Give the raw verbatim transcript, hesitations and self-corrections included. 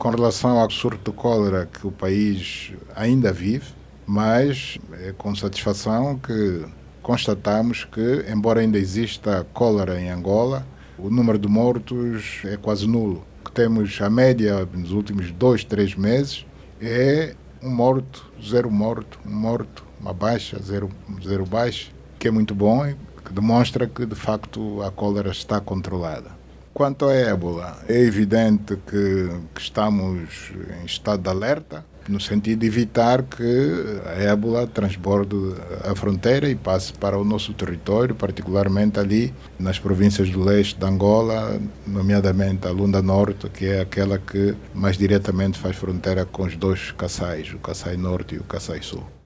Com relação ao surto de cólera que o país ainda vive, mas é com satisfação que constatamos que, embora ainda exista cólera em Angola, o número de mortos é quase nulo. O que temos a média nos últimos dois, três meses é um morto, zero morto, um morto, uma baixa, zero, zero baixa, que é muito bom e que demonstra que, de facto, a cólera está controlada. Quanto à ébola, é evidente que, que estamos em estado de alerta, no sentido de evitar que a ébola transborde a fronteira e passe para o nosso território, particularmente ali nas províncias do leste de Angola, nomeadamente a Lunda Norte, que é aquela que mais diretamente faz fronteira com os dois Kassais, o Kassai Norte e o Kassai Sul.